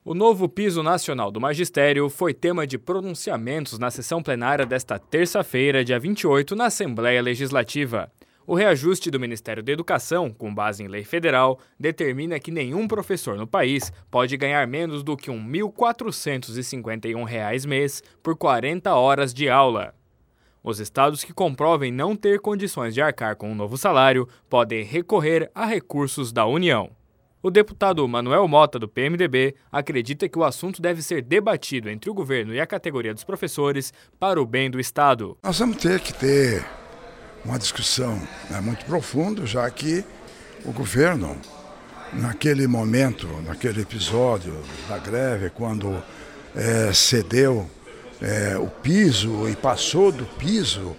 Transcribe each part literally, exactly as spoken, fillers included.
O novo piso nacional do magistério foi tema de pronunciamentos na sessão plenária desta terça-feira, dia vinte e oito, na Assembleia Legislativa. O reajuste do Ministério da Educação, com base em lei federal, determina que nenhum professor no país pode ganhar menos do que um mil quatrocentos e cinquenta e um reais mês por quarenta horas de aula. Os estados que comprovem não ter condições de arcar com um novo salário podem recorrer a recursos da União. O deputado Manuel Mota, do P M D B, acredita que o assunto deve ser debatido entre o governo e a categoria dos professores para o bem do Estado. Nós vamos ter que ter uma discussão, né, muito profunda, já que o governo, naquele momento, naquele episódio da greve, quando é, cedeu é, o piso e passou do piso,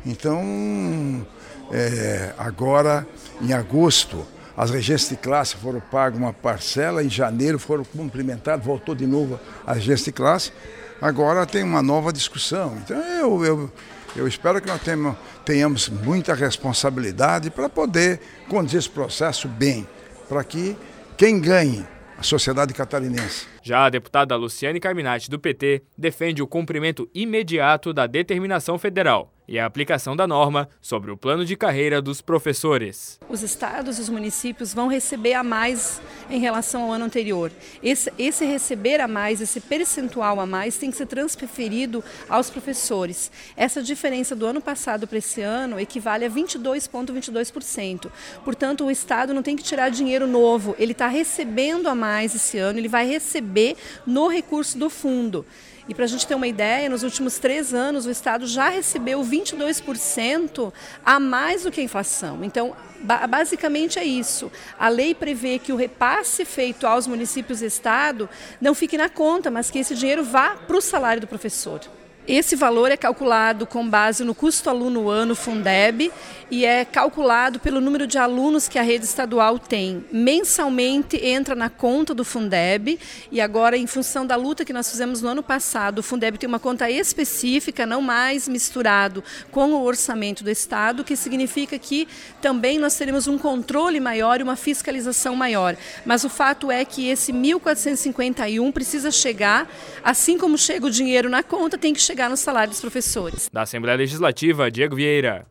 então é, agora em agosto, as regências de classe foram pagas uma parcela, em janeiro foram cumprimentadas, voltou de novo a regência de classe. Agora tem uma nova discussão. Então eu, eu, eu espero que nós tenhamos, tenhamos muita responsabilidade para poder conduzir esse processo bem, para que quem ganhe, a sociedade catarinense. Já a deputada Luciane Carminati, do P T, defende o cumprimento imediato da determinação federal e a aplicação da norma sobre o plano de carreira dos professores. Os estados e os municípios vão receber a mais em relação ao ano anterior. Esse, esse receber a mais, esse percentual a mais, tem que ser transferido aos professores. Essa diferença do ano passado para esse ano equivale a vinte e dois vírgula vinte e dois por cento. Portanto, o estado não tem que tirar dinheiro novo, ele está recebendo a mais esse ano, ele vai receber no recurso do fundo. E para a gente ter uma ideia, nos últimos três anos o Estado já recebeu vinte e dois por cento a mais do que a inflação. Então, basicamente é isso. A lei prevê que o repasse feito aos municípios e Estado não fique na conta, mas que esse dinheiro vá para o salário do professor. Esse valor é calculado com base no custo aluno ano Fundeb e é calculado pelo número de alunos que a rede estadual tem. Mensalmente entra na conta do Fundeb e agora, em função da luta que nós fizemos no ano passado, o Fundeb tem uma conta específica, não mais misturado com o orçamento do Estado, que significa que também nós teremos um controle maior e uma fiscalização maior. Mas o fato é que esse mil quatrocentos e cinquenta e um precisa chegar, assim como chega o dinheiro na conta, tem que chegar no salário dos professores. Da Assembleia Legislativa, Diego Vieira.